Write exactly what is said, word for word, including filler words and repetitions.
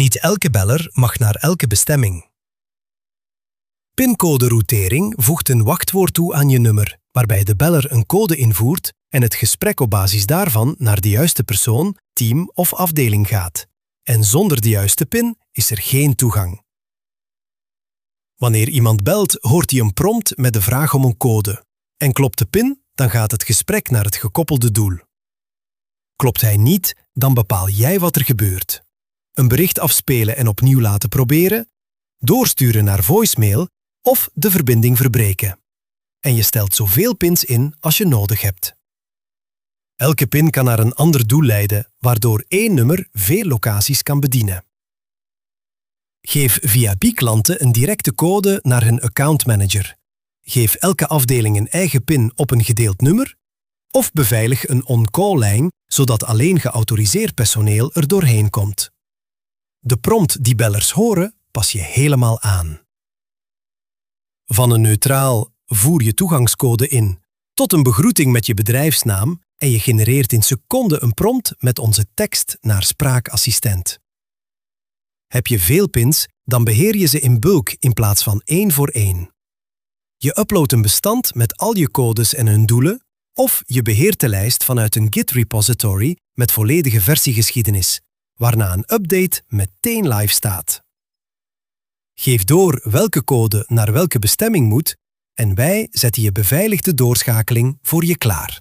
Niet elke beller mag naar elke bestemming. Pincode-routering voegt een wachtwoord toe aan je nummer, waarbij de beller een code invoert en het gesprek op basis daarvan naar de juiste persoon, team of afdeling gaat. En zonder de juiste pin is er geen toegang. Wanneer iemand belt, hoort hij een prompt met de vraag om een code. En klopt de pin, dan gaat het gesprek naar het gekoppelde doel. Klopt hij niet, dan bepaal jij wat er gebeurt. Een bericht afspelen en opnieuw laten proberen, doorsturen naar voicemail of de verbinding verbreken. En je stelt zoveel pins in als je nodig hebt. Elke pin kan naar een ander doel leiden, waardoor één nummer veel locaties kan bedienen. Geef V I P-klanten een directe code naar hun accountmanager. Geef elke afdeling een eigen pin op een gedeeld nummer. Of beveilig een on-call-lijn, zodat alleen geautoriseerd personeel er doorheen komt. De prompt die bellers horen, pas je helemaal aan. Van een neutraal voer je toegangscode in, tot een begroeting met je bedrijfsnaam en je genereert in seconden een prompt met onze tekst naar spraakassistent. Heb je veel pins, dan beheer je ze in bulk in plaats van één voor één. Je uploadt een bestand met al je codes en hun doelen, of je beheert de lijst vanuit een Git-repository met volledige versiegeschiedenis, waarna een update meteen live staat. Geef door welke code naar welke bestemming moet en wij zetten je beveiligde doorschakeling voor je klaar.